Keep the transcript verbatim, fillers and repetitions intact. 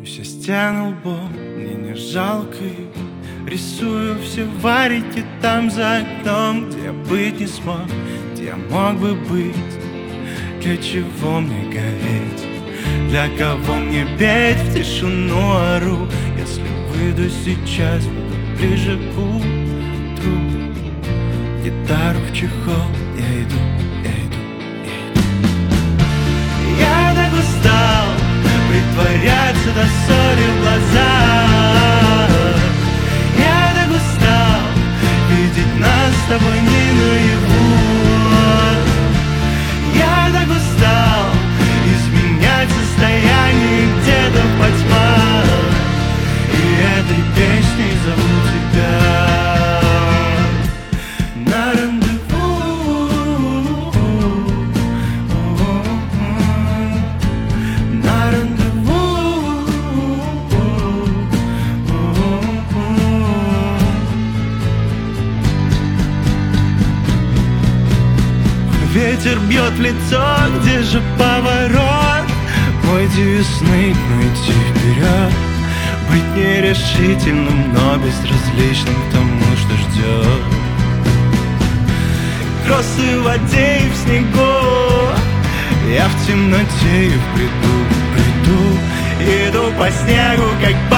Бьюсь о стену лбом, мне не жалко их. Рисую все варики там за окном, где я быть не смог, где я мог бы быть. Для чего мне гореть? Для кого мне петь? В тишину ору. Если выйду сейчас, буду ближе к утру. Гитару в чехол, я иду, я иду, я иду. Я так устал притворяться до соли в глазах. Я так устал видеть нас с тобой не наяву. Я так устал изменять состояние где-то в потьмах. И этой песней зову тебя на рандеву, на рандеву. Ветер бьет в лицо, где же поворот? Мой девиз ныть, но идти вперед. Быть нерешительным, но безразличным к тому, что ждет. Кроссы в воде и в снегу, я в темноте и в бреду, бреду. Иду по снегу, как по